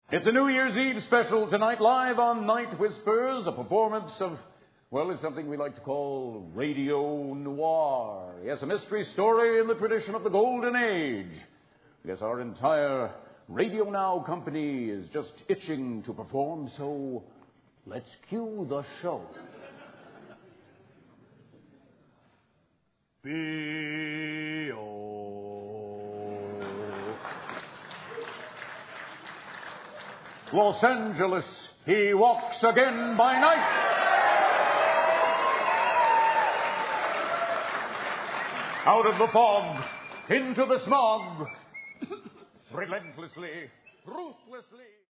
It's a New Year's Eve special tonight, live on Night Whispers, a performance of, well, it's something we like to call radio noir. Yes, a mystery story in the tradition of the Golden Age. Yes, our entire Radio Now company is just itching to perform, so let's cue the show. B-O. Los Angeles, he walks again by night. Out of the fog, into the smog, relentlessly, ruthlessly.